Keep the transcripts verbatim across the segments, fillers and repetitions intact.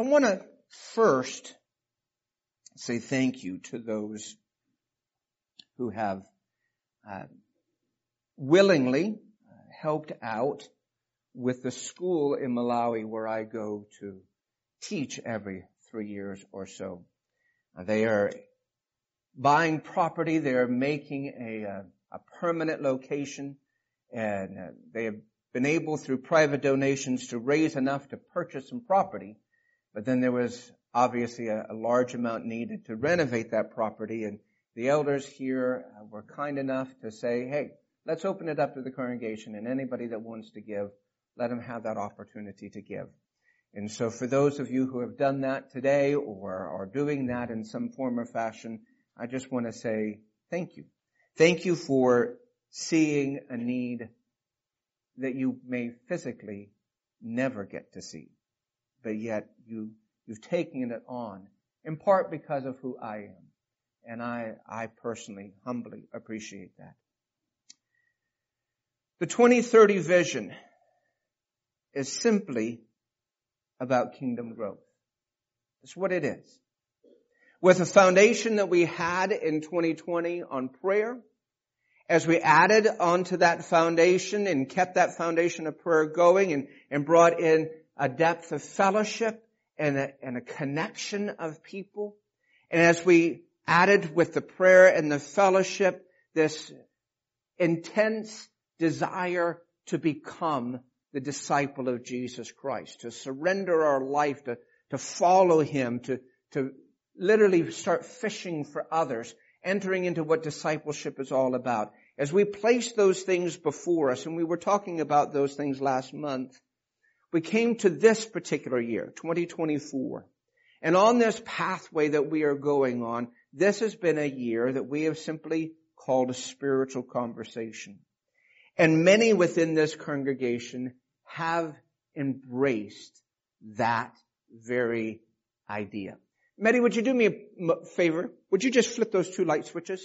I want to first say thank you to those who have uh, willingly uh, helped out with the school in Malawi where I go to teach every three years or so. Uh, they are buying property. They are making a, uh, a permanent location, and uh, they have been able through private donations to raise enough to purchase some property. But then there was obviously a, a large amount needed to renovate that property, and the elders here uh, were kind enough to say, hey, let's open it up to the congregation, and anybody that wants to give, let them have that opportunity to give. And so for those of you who have done that today or are doing that in some form or fashion, I just want to say thank you. Thank you for seeing a need that you may physically never get to see, but yet you, you've taken it on, in part because of who I am. And I, I personally humbly appreciate that. The twenty thirty vision is simply about kingdom growth. That's what it is. With the foundation that we had in twenty twenty on prayer, as we added onto that foundation and kept that foundation of prayer going and, and brought in a depth of fellowship and a, and a connection of people, and as we added with the prayer and the fellowship this intense desire to become the disciple of Jesus Christ, to surrender our life, to, to follow Him, to, to literally start fishing for others, entering into what discipleship is all about. As we place those things before us, and we were talking about those things last month, we came to this particular year, twenty twenty-four. And on this pathway that we are going on, this has been a year that we have simply called a spiritual conversation. And many within this congregation have embraced that very idea. Mehdi, would you do me a favor? Would you just flip those two light switches?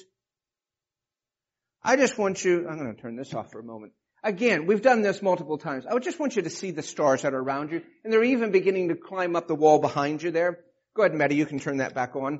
I just want you, I'm going to turn this off for a moment. Again, we've done this multiple times. I just want you to see the stars that are around you, and they're even beginning to climb up the wall behind you there. Go ahead, Mehdi, you can turn that back on.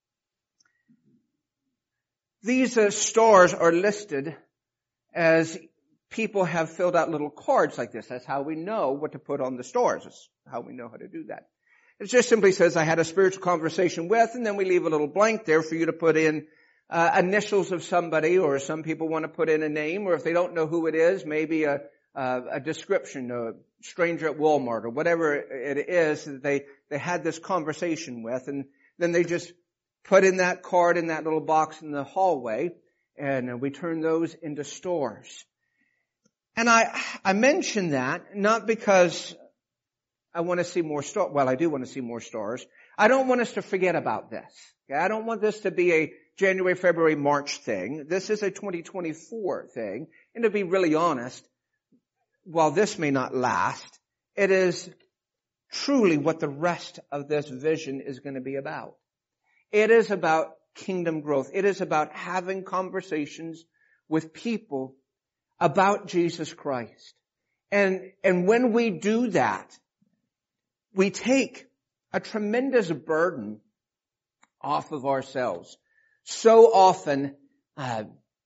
These uh, stars are listed as people have filled out little cards like this. That's how we know what to put on the stars. That's how we know how to do that. It just simply says, I had a spiritual conversation with, and then we leave a little blank there for you to put in uh, initials of somebody, or some people want to put in a name, or if they don't know who it is, maybe a, a, a description, a stranger at Walmart, or whatever it is that they, they had this conversation with, and then they just put in that card in that little box in the hallway, and we turn those into stars. And I, I mention that not because I want to see more stars. Well, I do want to see more stars. I don't want us to forget about this. Okay? I don't want this to be a January, February, March thing. This is a twenty twenty-four thing. And to be really honest, while this may not last, it is truly what the rest of this vision is going to be about. It is about kingdom growth. It is about having conversations with people about Jesus Christ. And, and when we do that, we take a tremendous burden off of ourselves. So often, uh,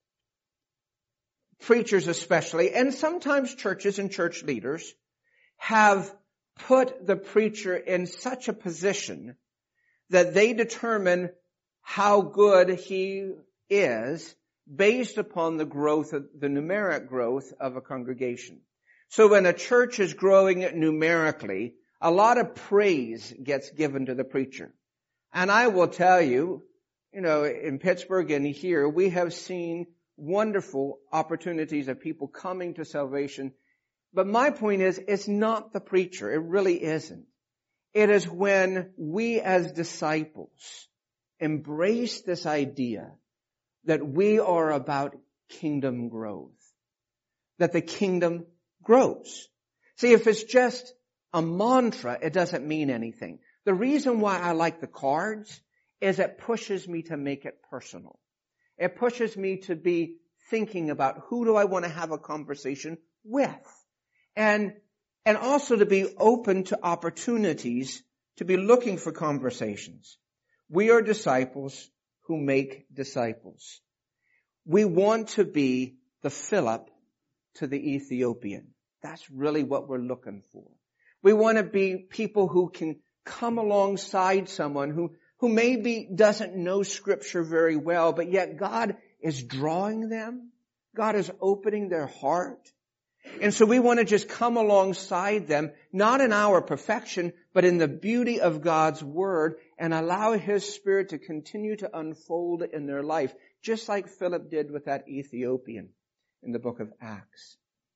preachers especially, and sometimes churches and church leaders, have put the preacher in such a position that they determine how good he is based upon the growth of the numeric growth of a congregation. So when a church is growing numerically, a lot of praise gets given to the preacher. And I will tell you, you know, in Pittsburgh and here, we have seen wonderful opportunities of people coming to salvation. But my point is, it's not the preacher. It really isn't. It is when we as disciples embrace this idea that we are about kingdom growth, that the kingdom grows. See, if it's just a mantra, it doesn't mean anything. The reason why I like the cards is it pushes me to make it personal. It pushes me to be thinking about who do I want to have a conversation with. And, and also to be open to opportunities to be looking for conversations. We are disciples who make disciples. We want to be the Philip to the Ethiopian. That's really what we're looking for. We want to be people who can come alongside someone who, who maybe doesn't know Scripture very well, but yet God is drawing them. God is opening their heart. And so we want to just come alongside them, not in our perfection, but in the beauty of God's Word, and allow His Spirit to continue to unfold in their life, just like Philip did with that Ethiopian in the book of Acts.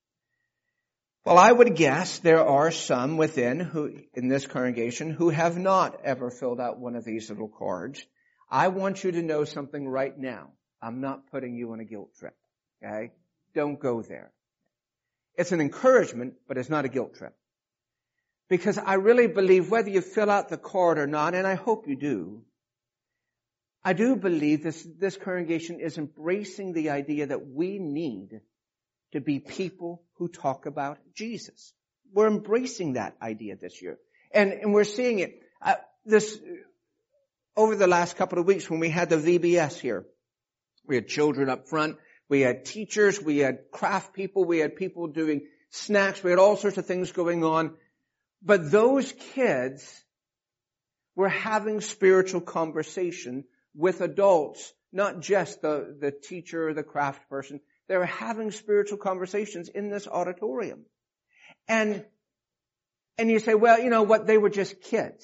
Well, I would guess there are some within who, in this congregation, who have not ever filled out one of these little cards. I want you to know something right now. I'm not putting you on a guilt trip. Okay? Don't go there. It's an encouragement, but it's not a guilt trip. Because I really believe whether you fill out the card or not, and I hope you do, I do believe this, this congregation is embracing the idea that we need to be people who talk about Jesus. We're embracing that idea this year. And, and we're seeing it. Uh, this, over the last couple of weeks when we had the V B S here, we had children up front, we had teachers, we had craft people, we had people doing snacks, we had all sorts of things going on. But those kids were having spiritual conversation with adults, not just the, the teacher or the craft person. They were having spiritual conversations in this auditorium. And, and you say, well, you know what, they were just kids.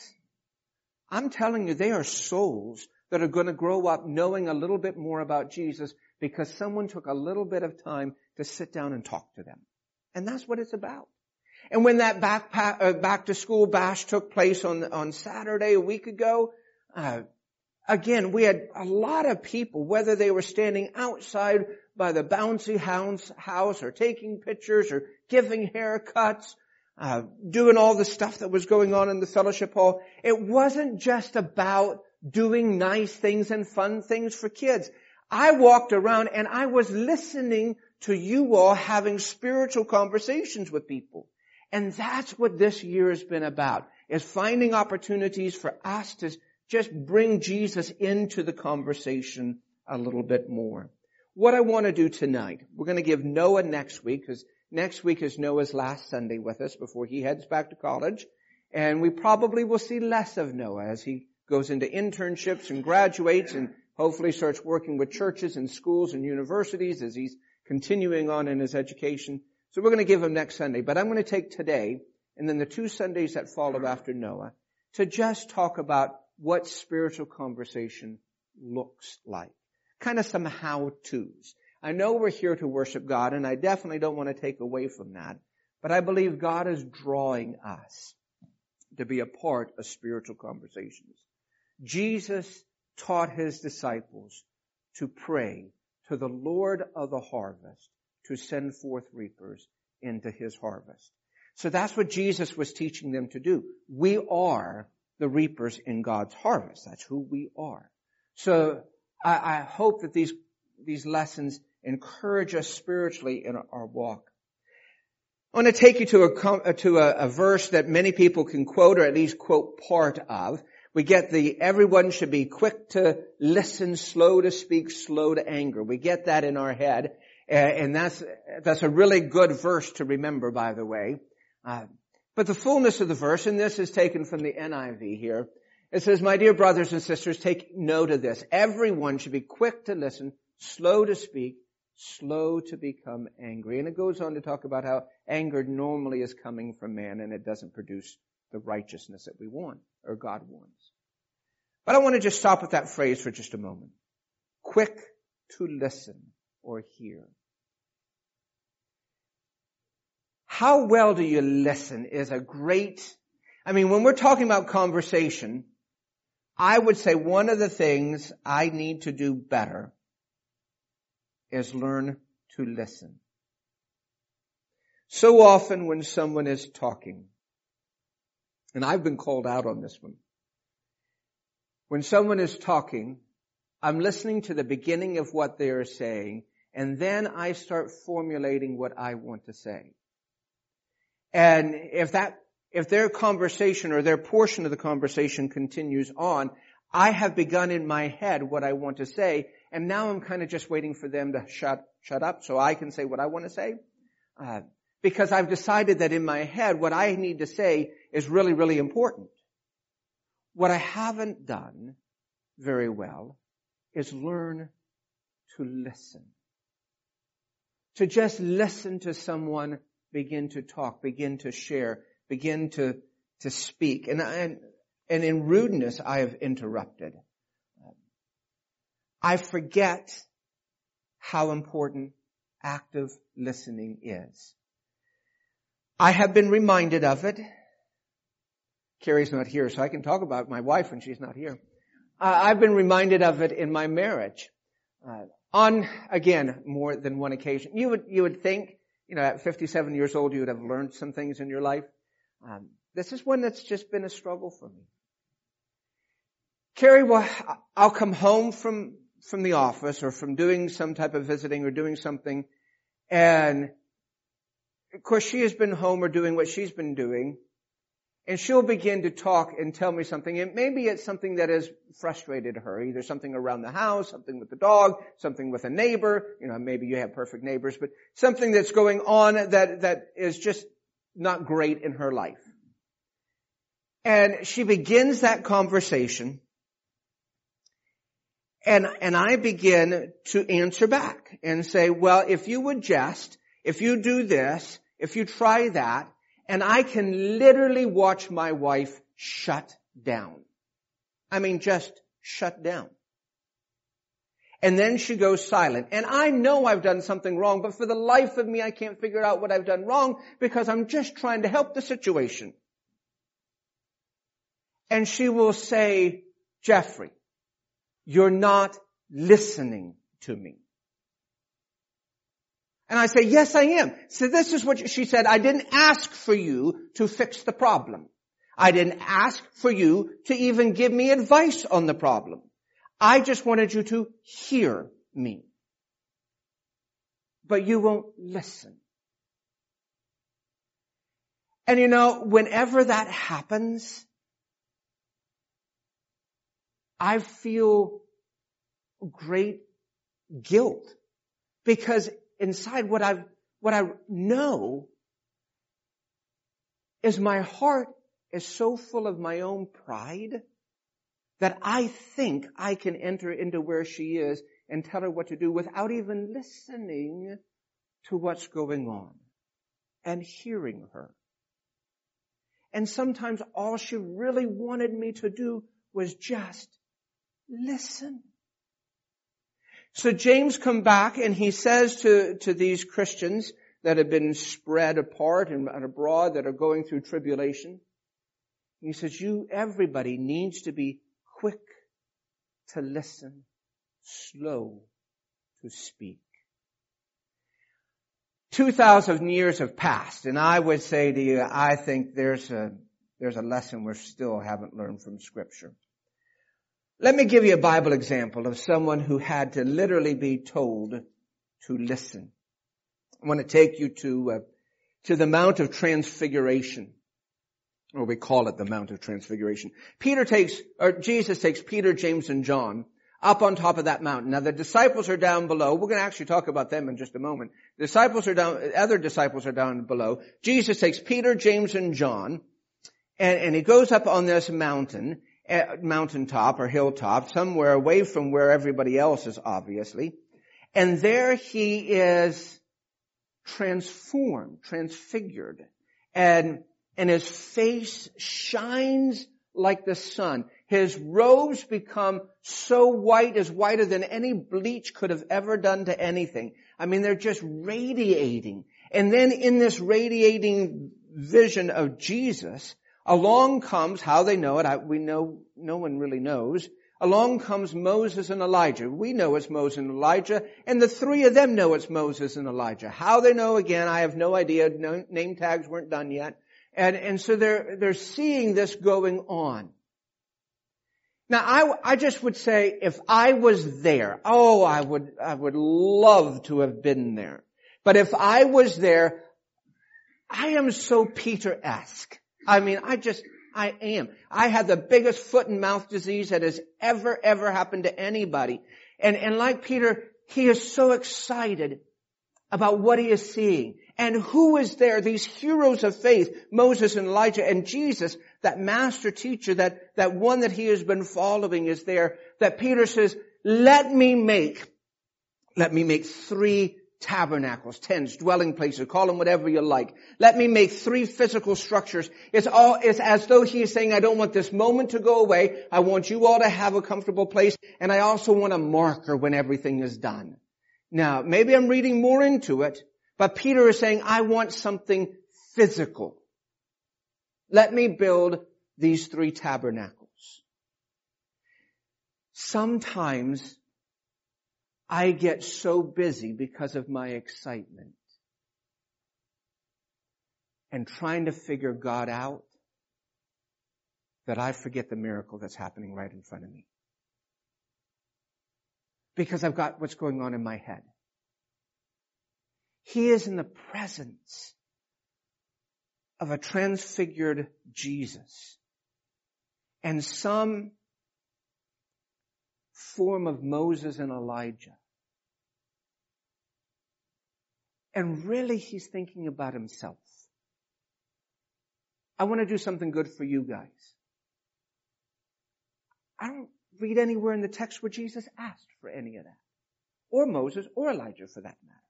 I'm telling you, they are souls that are going to grow up knowing a little bit more about Jesus because someone took a little bit of time to sit down and talk to them. And that's what it's about. And when that back, uh, back to school bash took place on, on Saturday a week ago, uh, again, we had a lot of people, whether they were standing outside by the bouncy house, house or taking pictures or giving haircuts, uh, doing all the stuff that was going on in the fellowship hall. It wasn't just about doing nice things and fun things for kids. I walked around and I was listening to you all having spiritual conversations with people. And that's what this year has been about, is finding opportunities for us to just bring Jesus into the conversation a little bit more. What I want to do tonight, we're going to give Noah next week, because next week is Noah's last Sunday with us before he heads back to college. And we probably will see less of Noah as he goes into internships and graduates and hopefully starts working with churches and schools and universities as he's continuing on in his education. So we're going to give him next Sunday. But I'm going to take today and then the two Sundays that follow after Noah to just talk about what spiritual conversation looks like. Kind of some how-tos. I know we're here to worship God, and I definitely don't want to take away from that. But I believe God is drawing us to be a part of spiritual conversations. Jesus taught His disciples to pray to the Lord of the harvest to send forth reapers into His harvest. So that's what Jesus was teaching them to do. We are the reapers in God's harvest. That's who we are. So I, I hope that these, these lessons encourage us spiritually in our walk. I want to take you to a, to a, a verse that many people can quote, or at least quote part of. We get the, everyone should be quick to listen, slow to speak, slow to anger. We get that in our head. And that's, that's a really good verse to remember, by the way. Uh, but the fullness of the verse, and this is taken from the N I V here, it says, my dear brothers and sisters, take note of this. Everyone should be quick to listen, slow to speak, slow to become angry. And it goes on to talk about how anger normally is coming from man and it doesn't produce the righteousness that we want or God wants. But I want to just stop with that phrase for just a moment. Quick to listen or hear. How well do you listen is a great, I mean, when we're talking about conversation, I would say one of the things I need to do better is learn to listen. So often when someone is talking, and I've been called out on this one, when someone is talking, I'm listening to the beginning of what they are saying, and then I start formulating what I want to say. And if that if their conversation or their portion of the conversation continues on, I have begun in my head what I want to say, and now I'm kind of just waiting for them to shut shut up so I can say what I want to say. Uh, because I've decided that in my head what I need to say is really, really important. What I haven't done very well is learn to listen. To just listen to someone begin to talk, begin to share, begin to, to speak. And, and, and in rudeness, I have interrupted. I forget how important active listening is. I have been reminded of it. Carrie's not here, so I can talk about my wife when she's not here. Uh, I've been reminded of it in my marriage. Uh, on, again, more than one occasion. You would, you would think, you know, at fifty-seven years old, you would have learned some things in your life. Um, this is one that's just been a struggle for me. Carrie, well, I'll come home from, from the office or from doing some type of visiting or doing something, and of course she has been home or doing what she's been doing, and she'll begin to talk and tell me something, and maybe it's something that has frustrated her, either something around the house, something with the dog, something with a neighbor, you know, maybe you have perfect neighbors, but something that's going on that, that is just not great in her life. And she begins that conversation, and, and I begin to answer back and say, well, if you would just, if you do this, if you try that, and I can literally watch my wife shut down. I mean, just shut down. And then she goes silent. And I know I've done something wrong, but for the life of me, I can't figure out what I've done wrong because I'm just trying to help the situation. And she will say, Jeffrey, you're not listening to me. And I say, yes, I am. So this is what she said. I didn't ask for you to fix the problem. I didn't ask for you to even give me advice on the problem. I just wanted you to hear me. But you won't listen. And you know, whenever that happens, I feel great guilt because inside what I what I know is my heart is so full of my own pride that I think I can enter into where she is and tell her what to do without even listening to what's going on and hearing her. And sometimes all she really wanted me to do was just listen. So James comes back and he says to, to these Christians that have been spread apart and abroad that are going through tribulation, he says, you, everybody needs to be quick to listen, slow to speak. Two thousand years have passed, and I would say to you, I think there's a, there's a lesson we still haven't learned from Scripture. Let me give you a Bible example of someone who had to literally be told to listen. I want to take you to, uh, to the Mount of Transfiguration, or we call it the Mount of Transfiguration. Peter takes, or Jesus takes Peter, James, and John up on top of that mountain. Now the disciples are down below. We're going to actually talk about them in just a moment. The disciples are down, other disciples are down below. Jesus takes Peter, James, and John, and, and he goes up on this mountain, mountaintop or hilltop, somewhere away from where everybody else is, obviously. And there he is transformed, transfigured. And, and his face shines like the sun. His robes become so white, as whiter than any bleach could have ever done to anything. I mean, they're just radiating. And then in this radiating vision of Jesus, along comes, how they know it, I, we know, no one really knows. Along comes Moses and Elijah. We know it's Moses and Elijah, and the three of them know it's Moses and Elijah. How they know, again, I have no idea. No, name tags weren't done yet. And, and so they're, they're seeing this going on. Now, I, I just would say, if I was there, oh, I would, I would love to have been there. But if I was there, I am so Peter-esque. I mean, I just, I am. I had the biggest foot and mouth disease that has ever, ever happened to anybody. And, and like Peter, he is so excited about what he is seeing. And who is there? These heroes of faith, Moses and Elijah and Jesus, that master teacher, that, that one that he has been following is there, that Peter says, let me make, let me make three tabernacles, tents, dwelling places, call them whatever you like. Let me make three physical structures. It's all, it's as though he is saying, I don't want this moment to go away. I want you all to have a comfortable place. And I also want a marker when everything is done. Now, maybe I'm reading more into it, but Peter is saying, I want something physical. Let me build these three tabernacles. Sometimes I get so busy because of my excitement and trying to figure God out that I forget the miracle that's happening right in front of me. Because I've got what's going on in my head. He is in the presence of a transfigured Jesus and some form of Moses and Elijah. And really he's thinking about himself. I want to do something good for you guys. I don't read anywhere in the text where Jesus asked for any of that. Or Moses or Elijah for that matter.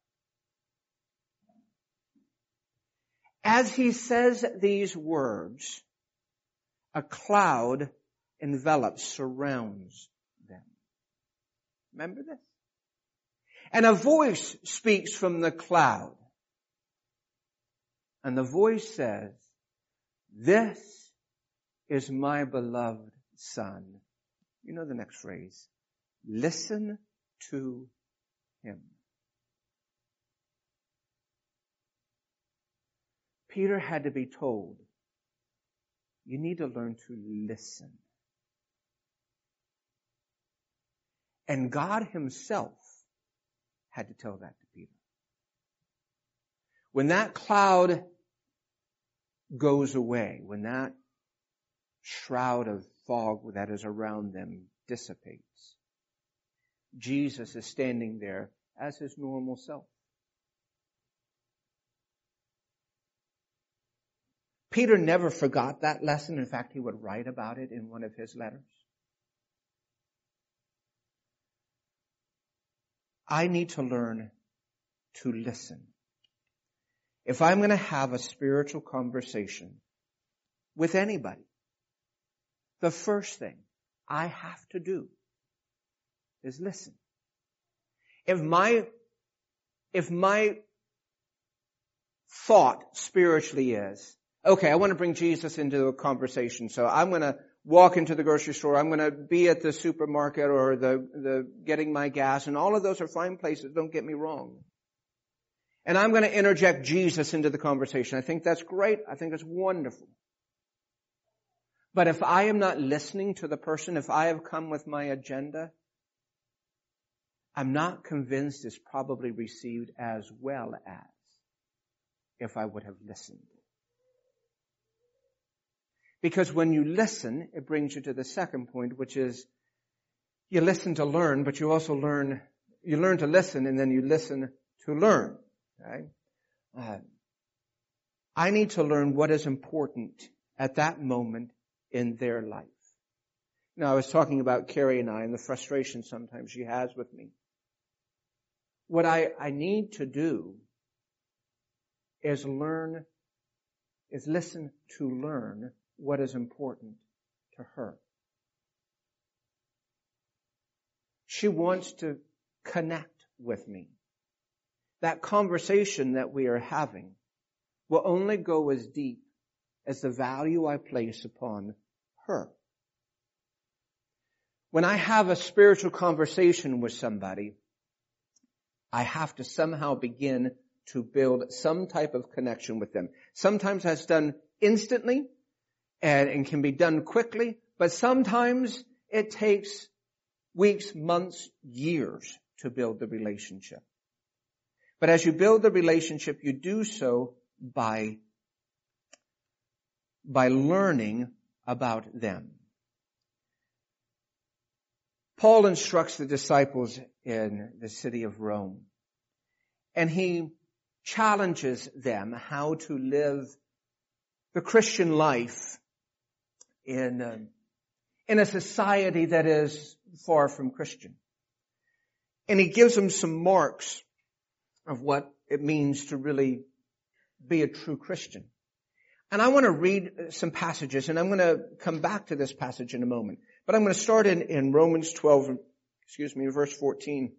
As he says these words, a cloud envelops, surrounds them. Remember this? And a voice speaks from the cloud. And the voice says, this is my beloved Son. You know the next phrase. Listen to him. Peter had to be told, you need to learn to listen. And God himself had to tell that to Peter. When that cloud goes away, when that shroud of fog that is around them dissipates, Jesus is standing there as his normal self. Peter never forgot that lesson. In fact, he would write about it in one of his letters. I need to learn to listen. If I'm going to have a spiritual conversation with anybody, the first thing I have to do is listen. If my, if my thought spiritually is, okay, I want to bring Jesus into a conversation, so I'm going to walk into the grocery store, I'm going to be at the supermarket or the, the getting my gas, and all of those are fine places, don't get me wrong. And I'm going to interject Jesus into the conversation. I think that's great. I think it's wonderful. But if I am not listening to the person, if I have come with my agenda, I'm not convinced it's probably received as well as if I would have listened. Because when you listen, it brings you to the second point, which is you listen to learn, but you also learn, you learn to listen and then you listen to learn. Okay? Uh, I need to learn what is important at that moment in their life. Now, I was talking about Carrie and I and the frustration sometimes she has with me. What I, I need to do is learn, is listen to learn what is important to her. She wants to connect with me. That conversation that we are having will only go as deep as the value I place upon her. When I have a spiritual conversation with somebody, I have to somehow begin to build some type of connection with them. Sometimes that's done instantly and, and can be done quickly, but sometimes it takes weeks, months, years to build the relationship. But as you build the relationship, you do so by by learning about them. Paul instructs the disciples in the city of Rome, and he challenges them how to live the Christian life in, uh, in a society that is far from Christian. And he gives them some marks of what it means to really be a true Christian. And I want to read some passages, and I'm going to come back to this passage in a moment. But I'm going to start in, in Romans twelve, excuse me, verse fourteen.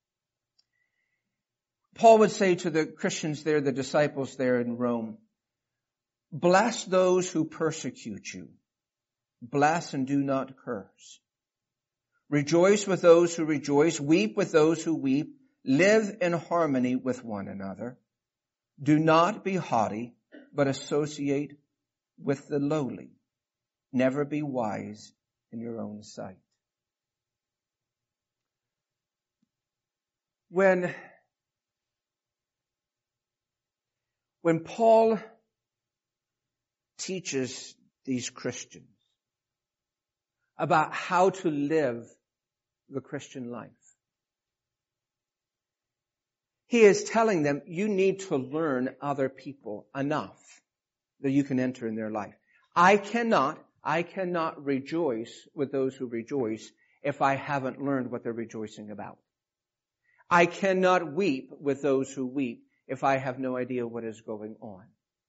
Paul would say to the Christians there, the disciples there in Rome, bless those who persecute you. Bless and do not curse. Rejoice with those who rejoice. Weep with those who weep. Live in harmony with one another. Do not be haughty, but associate with the lowly. Never be wise in your own sight. When, when Paul teaches these Christians about how to live the Christian life, he is telling them you need to learn other people enough that you can enter in their life. I cannot, I cannot rejoice with those who rejoice if I haven't learned what they're rejoicing about. I cannot weep with those who weep if I have no idea what is going on.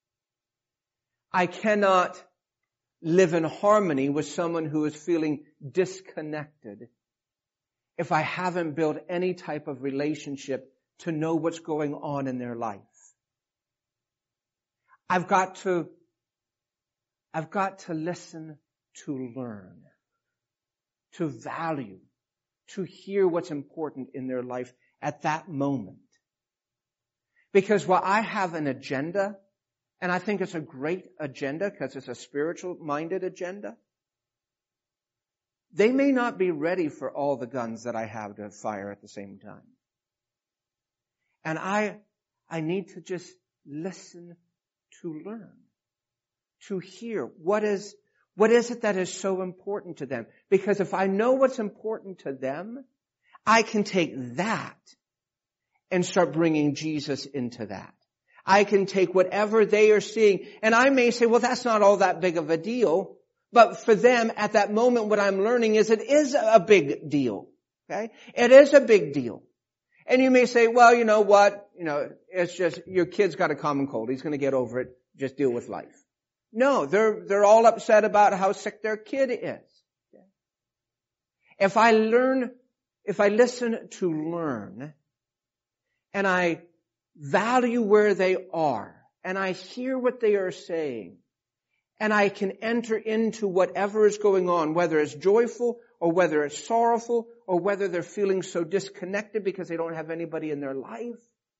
I cannot live in harmony with someone who is feeling disconnected if I haven't built any type of relationship to know what's going on in their life. I've got to, I've got to listen to learn, to value, to hear what's important in their life at that moment. Because while I have an agenda, and I think it's a great agenda because it's a spiritual-minded agenda, they may not be ready for all the guns that I have to fire at the same time. And I, I need to just listen to learn, to hear what is, what is it that is so important to them. Because if I know what's important to them, I can take that and start bringing Jesus into that. I can take whatever they are seeing, and I may say, well, that's not all that big of a deal. But for them, at that moment, what I'm learning is it is a big deal. Okay? It is a big deal. And you may say, well, you know what? You know, it's just, your kid's got a common cold. He's going to get over it. Just deal with life. No, they're, they're all upset about how sick their kid is. Okay? If I learn, if I listen to learn, and I value where they are, and I hear what they are saying, and I can enter into whatever is going on, whether it's joyful or whether it's sorrowful or whether they're feeling so disconnected because they don't have anybody in their life,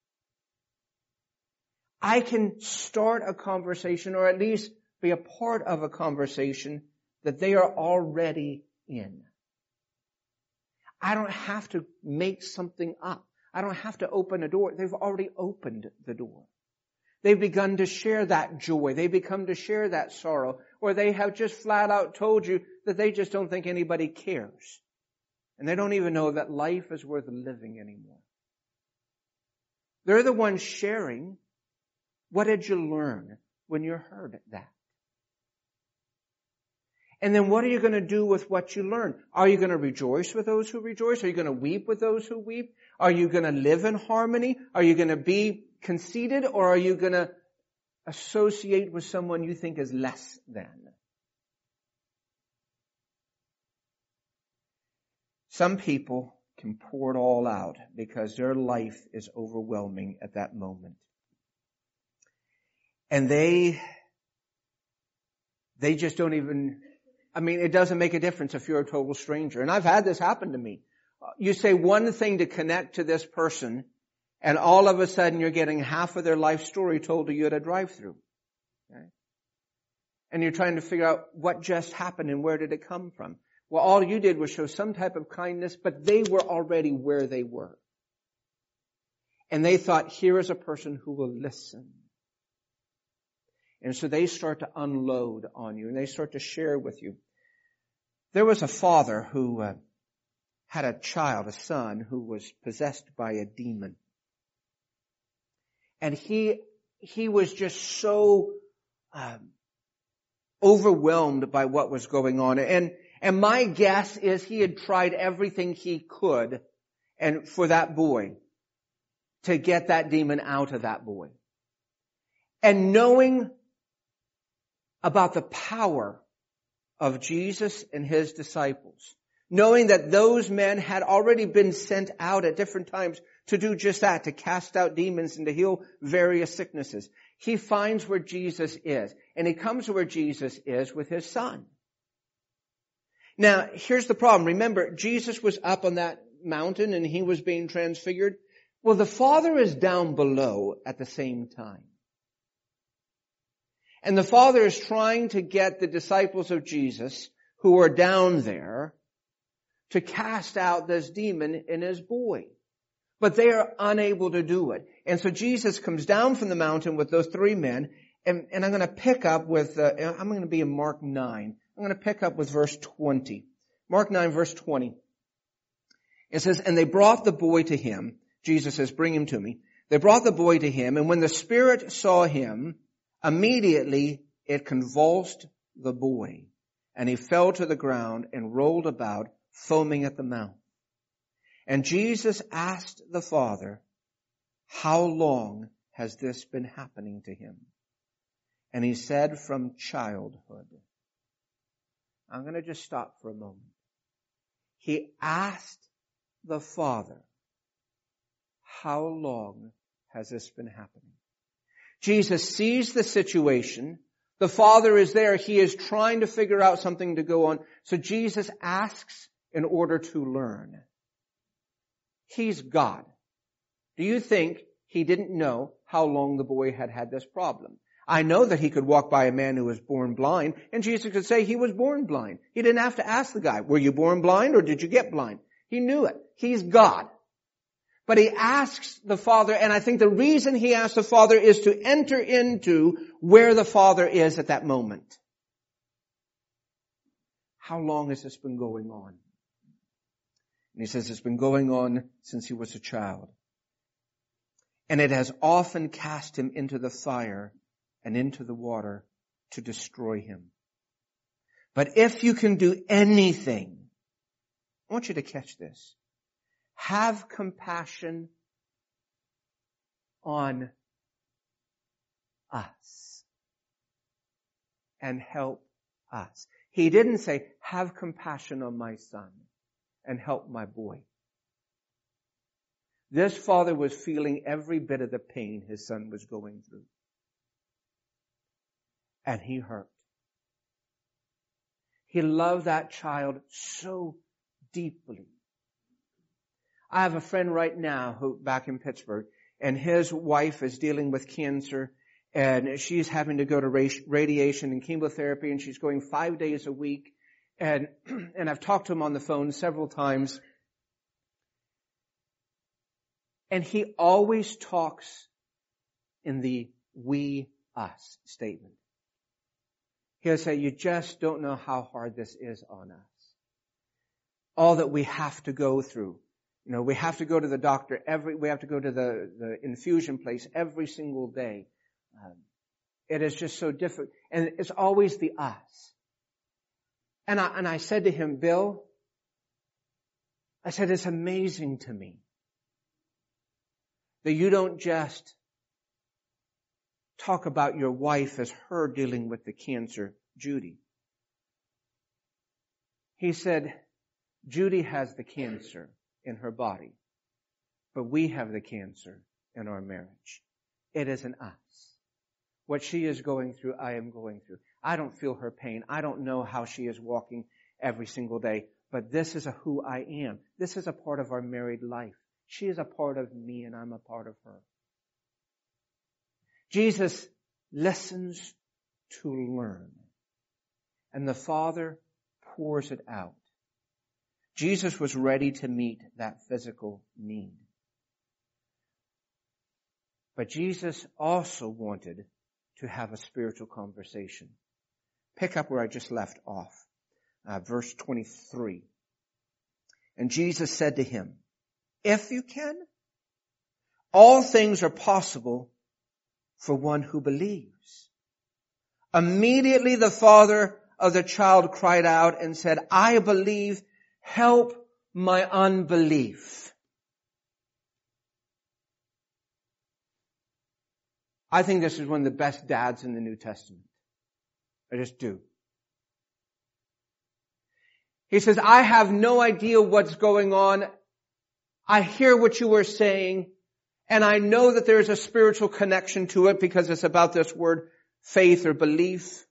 I can start a conversation or at least be a part of a conversation that they are already in. I don't have to make something up. I don't have to open a door. They've already opened the door. They've begun to share that joy. They've begun to share that sorrow. Or they have just flat out told you that they just don't think anybody cares. And they don't even know that life is worth living anymore. They're the ones sharing. What did you learn when you heard that? And then what are you going to do with what you learn? Are you going to rejoice with those who rejoice? Are you going to weep with those who weep? Are you going to live in harmony? Are you going to be conceited, or are you going to associate with someone you think is less than? Some people can pour it all out because their life is overwhelming at that moment. And they, they just don't even, I mean, it doesn't make a difference if you're a total stranger. And I've had this happen to me. You say one thing to connect to this person, and all of a sudden you're getting half of their life story told to you at a drive-thru. Okay? And you're trying to figure out what just happened and where did it come from. Well, all you did was show some type of kindness, but they were already where they were. And they thought, here is a person who will listen. And so they start to unload on you and they start to share with you. There was a father who uh, had a child, a son, who was possessed by a demon. And he, he was just so um, overwhelmed by what was going on. And, and my guess is he had tried everything he could and for that boy to get that demon out of that boy. And knowing about the power of Jesus and his disciples, knowing that those men had already been sent out at different times to do just that, to cast out demons and to heal various sicknesses, he finds where Jesus is. And he comes to where Jesus is with his son. Now, here's the problem. Remember, Jesus was up on that mountain and he was being transfigured. Well, the Father is down below at the same time. And the Father is trying to get the disciples of Jesus who are down there to cast out this demon in his boy. But they are unable to do it. And so Jesus comes down from the mountain with those three men. And, and I'm going to pick up with, uh, I'm going to be in Mark nine. I'm going to pick up with verse twenty. Mark nine verse twenty. It says, and they brought the boy to him. Jesus says, bring him to me. They brought the boy to him. And when the spirit saw him, immediately it convulsed the boy. And he fell to the ground and rolled about, foaming at the mouth. And Jesus asked the Father, how long has this been happening to him? And he said, from childhood. I'm going to just stop for a moment. He asked the Father, how long has this been happening? Jesus sees the situation. The Father is there. He is trying to figure out something to go on. So Jesus asks in order to learn. He's God. Do you think he didn't know how long the boy had had this problem? I know that he could walk by a man who was born blind, and Jesus could say he was born blind. He didn't have to ask the guy, were you born blind or did you get blind? He knew it. He's God. But he asks the Father, and I think the reason he asks the Father is to enter into where the Father is at that moment. How long has this been going on? And he says it's been going on since he was a child. And it has often cast him into the fire and into the water to destroy him. But if you can do anything, I want you to catch this. Have compassion on us and help us. He didn't say, have compassion on my son and help my boy. This father was feeling every bit of the pain his son was going through. And he hurt. He loved that child so deeply. I have a friend right now who back in Pittsburgh, and his wife is dealing with cancer, and she's having to go to radiation and chemotherapy, and she's going five days a week. And, and I've talked to him on the phone several times. And he always talks in the we, us statement. He'll say, you just don't know how hard this is on us. All that we have to go through. You know, we have to go to the doctor every, we have to go to the, the infusion place every single day. Um, it is just so difficult. And it's always the us. And I, and I said to him, Bill, I said, it's amazing to me that you don't just talk about your wife as her dealing with the cancer, Judy. He said, Judy has the cancer in her body, but we have the cancer in our marriage. It is in us. What she is going through, I am going through. I don't feel her pain. I don't know how she is walking every single day, but this is a who I am. This is a part of our married life. She is a part of me and I'm a part of her. Jesus listens to learn, and the Father pours it out. Jesus was ready to meet that physical need. But Jesus also wanted to have a spiritual conversation. Pick up where I just left off. Uh, verse twenty-three. And Jesus said to him, if you can, all things are possible for one who believes. Immediately the father of the child cried out and said, I believe, help my unbelief. I think this is one of the best dads in the New Testament. I just do. He says, I have no idea what's going on. I hear what you are saying, and I know that there's a spiritual connection to it because it's about this word faith or belief.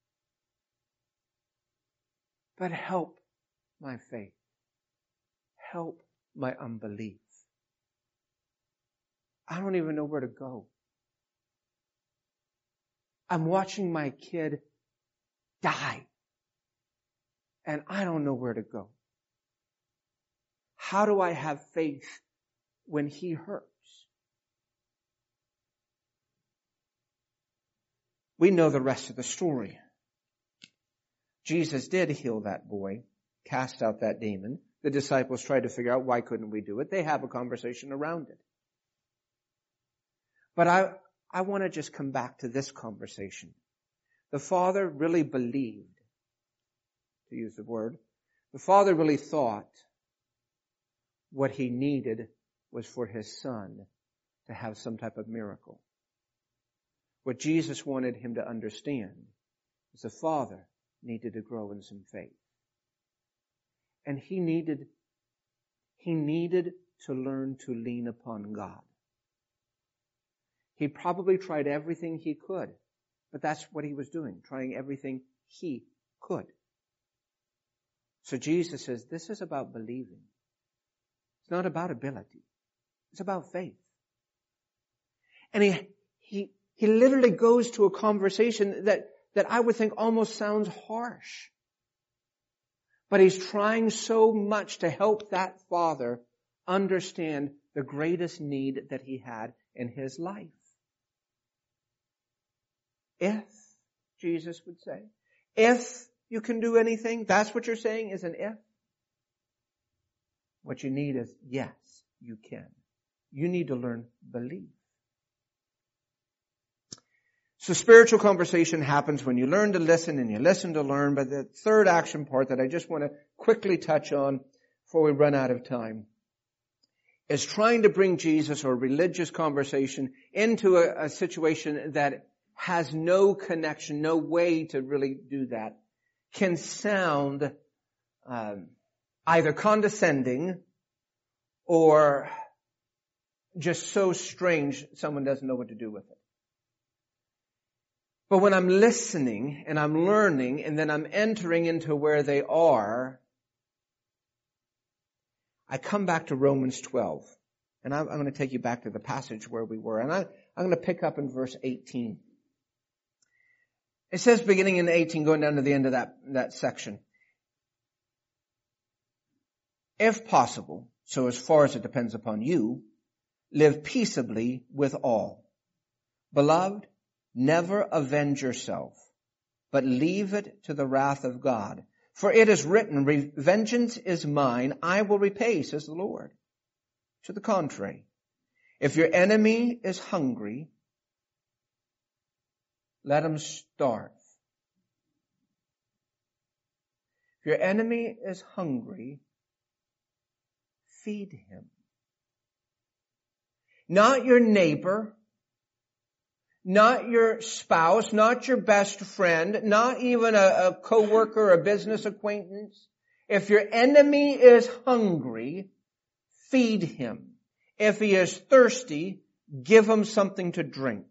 But help my faith. Help my unbelief. I don't even know where to go. I'm watching my kid die. And I don't know where to go. How do I have faith when he hurts? We know the rest of the story. Jesus did heal that boy, cast out that demon. The disciples tried to figure out why couldn't we do it. They have a conversation around it. But I, I want to just come back to this conversation. The father really believed, to use the word, the father really thought what he needed was for his son to have some type of miracle. What Jesus wanted him to understand is the father needed to grow in some faith. And he needed, he needed to learn to lean upon God. He probably tried everything he could, but that's what he was doing, trying everything he could. So Jesus says, this is about believing. It's not about ability. It's about faith. And he, he, he literally goes to a conversation that, that I would think almost sounds harsh. But he's trying so much to help that father understand the greatest need that he had in his life. If, Jesus would say, if you can do anything, that's what you're saying is an if. What you need is, yes, you can. You need to learn belief. So spiritual conversation happens when you learn to listen and you listen to learn. But the third action part that I just want to quickly touch on before we run out of time is trying to bring Jesus or religious conversation into a, a situation that has no connection, no way to really do that, can sound um, either condescending or just so strange someone doesn't know what to do with it. But when I'm listening and I'm learning and then I'm entering into where they are, I come back to Romans twelve. And I'm, I'm going to take you back to the passage where we were. And I, I'm going to pick up in verse eighteen. It says beginning in eighteen, going down to the end of that, that section. If possible, so as far as it depends upon you, live peaceably with all. Beloved, never avenge yourself, but leave it to the wrath of God. For it is written, vengeance is mine, I will repay, says the Lord. To the contrary, if your enemy is hungry, let him starve. If your enemy is hungry, feed him. Not your neighbor, not your spouse, not your best friend, not even a, a coworker or a business acquaintance. If your enemy is hungry, feed him. If he is thirsty, give him something to drink.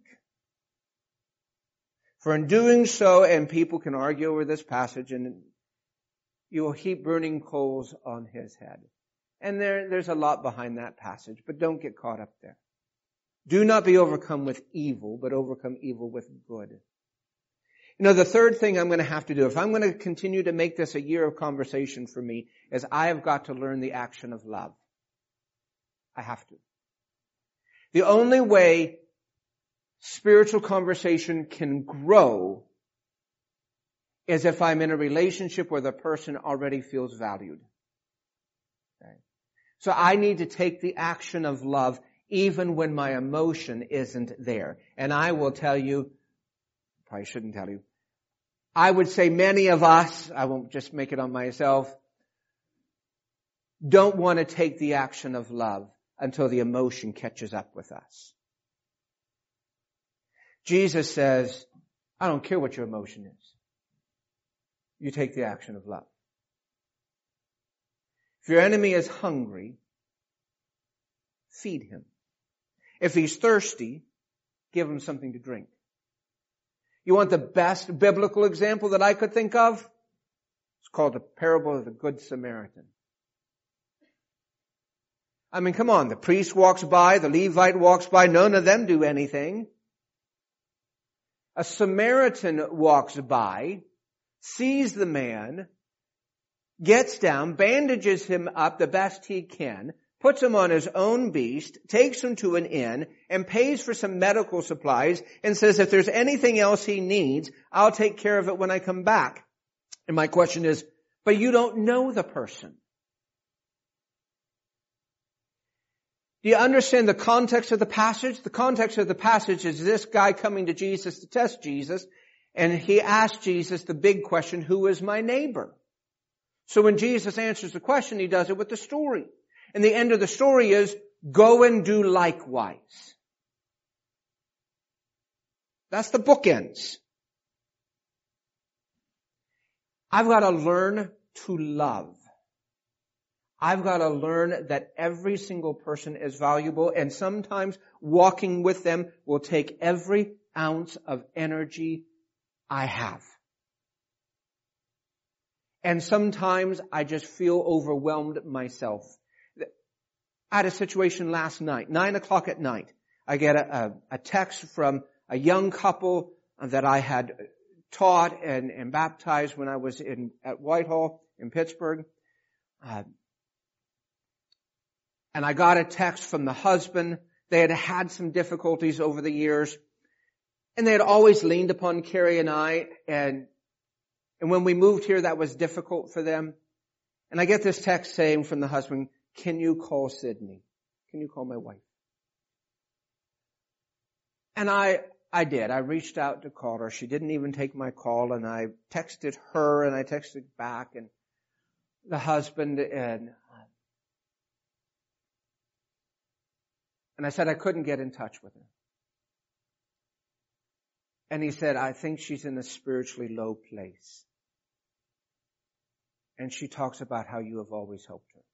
For in doing so, and people can argue over this passage, and you will heap burning coals on his head. And there, there's a lot behind that passage, but don't get caught up there. Do not be overcome with evil, but overcome evil with good. You know, the third thing I'm going to have to do, if I'm going to continue to make this a year of conversation for me, is I have got to learn the action of love. I have to. The only way spiritual conversation can grow is if I'm in a relationship where the person already feels valued. Okay. So I need to take the action of love even when my emotion isn't there. And I will tell you, probably shouldn't tell you, I would say many of us, I won't just make it on myself, don't want to take the action of love until the emotion catches up with us. Jesus says, I don't care what your emotion is. You take the action of love. If your enemy is hungry, feed him. If he's thirsty, give him something to drink. You want the best biblical example that I could think of? It's called the parable of the Good Samaritan. I mean, come on, the priest walks by, the Levite walks by, none of them do anything. A Samaritan walks by, sees the man, gets down, bandages him up the best he can, puts him on his own beast, takes him to an inn, and pays for some medical supplies, and says, if there's anything else he needs, I'll take care of it when I come back. And my question is, but you don't know the person. Do you understand the context of the passage? The context of the passage is this guy coming to Jesus to test Jesus, and he asked Jesus the big question, who is my neighbor? So when Jesus answers the question, he does it with the story. And the end of the story is, go and do likewise. That's the bookends. I've got to learn to love. I've got to learn that every single person is valuable, and sometimes walking with them will take every ounce of energy I have. And sometimes I just feel overwhelmed myself. I had a situation last night, nine o'clock at night. I get a, a, a text from a young couple that I had taught and, and baptized when I was in at Whitehall in Pittsburgh. Uh, and I got a text from the husband. They had had some difficulties over the years, and they had always leaned upon Carrie and I, and and when we moved here, that was difficult for them. And I get this text saying from the husband, can you call Sydney? Can you call my wife? And I, I did. I reached out to call her. She didn't even take my call, and I texted her, and I texted back, and the husband, and, and I said I couldn't get in touch with her. And he said, I think she's in a spiritually low place. And she talks about how you have always helped her.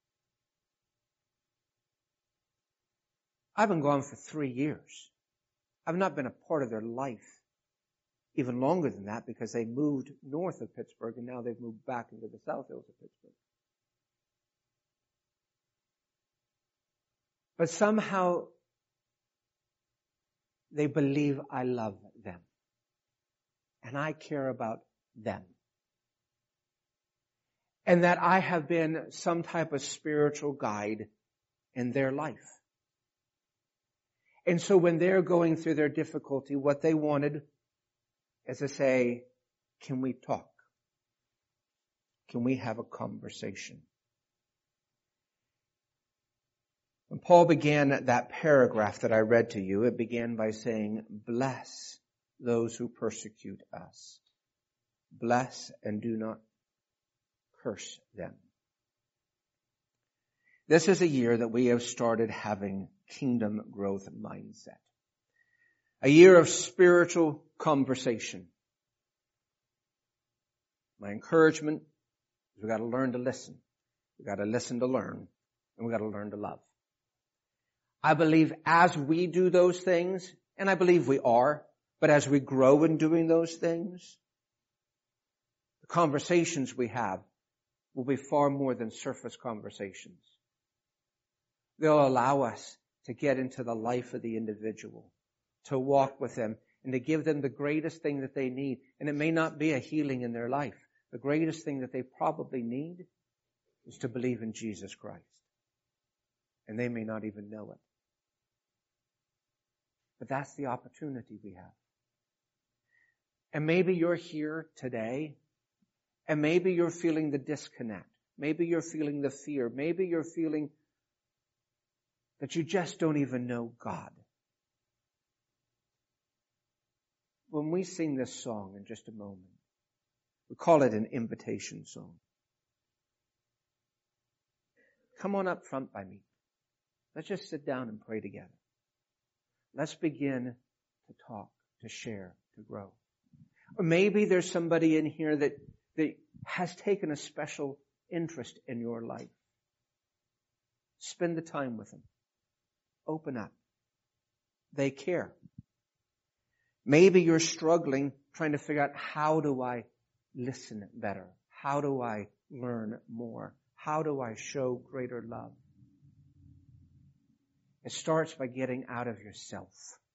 I've been gone for three years. I've not been a part of their life even longer than that because they moved north of Pittsburgh and now they've moved back into the South Hills of Pittsburgh. But somehow they believe I love them. And I care about them. And that I have been some type of spiritual guide in their life. And so when they're going through their difficulty, what they wanted is to say, can we talk? Can we have a conversation? When Paul began that paragraph that I read to you, it began by saying, bless those who persecute us. Bless and do not curse them. This is a year that we have started having kingdom growth mindset. A year of spiritual conversation. My encouragement is we've got to learn to listen. We've got to listen to learn. And we've got to learn to love. I believe as we do those things, and I believe we are, but as we grow in doing those things, the conversations we have will be far more than surface conversations. They'll allow us to get into the life of the individual, to walk with them, and to give them the greatest thing that they need. And it may not be a healing in their life. The greatest thing that they probably need is to believe in Jesus Christ. And they may not even know it. But that's the opportunity we have. And maybe you're here today, and maybe you're feeling the disconnect. Maybe you're feeling the fear. Maybe you're feeling that you just don't even know God. When we sing this song in just a moment, we call it an invitation song. Come on up front by me. Let's just sit down and pray together. Let's begin to talk, to share, to grow. Or maybe there's somebody in here that, that has taken a special interest in your life. Spend the time with them. Open up. They care. Maybe you're struggling trying to figure out, how do I listen better? How do I learn more? How do I show greater love? It starts by getting out of yourself.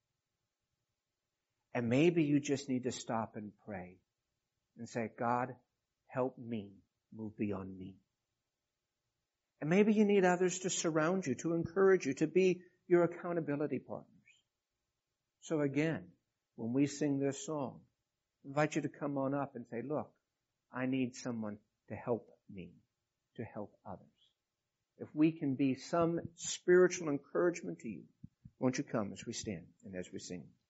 And maybe you just need to stop and pray and say, God, help me move beyond me. And maybe you need others to surround you, to encourage you, to be your accountability partners. So again, when we sing this song, I invite you to come on up and say, look, I need someone to help me, to help others. If we can be some spiritual encouragement to you, won't you come as we stand and as we sing?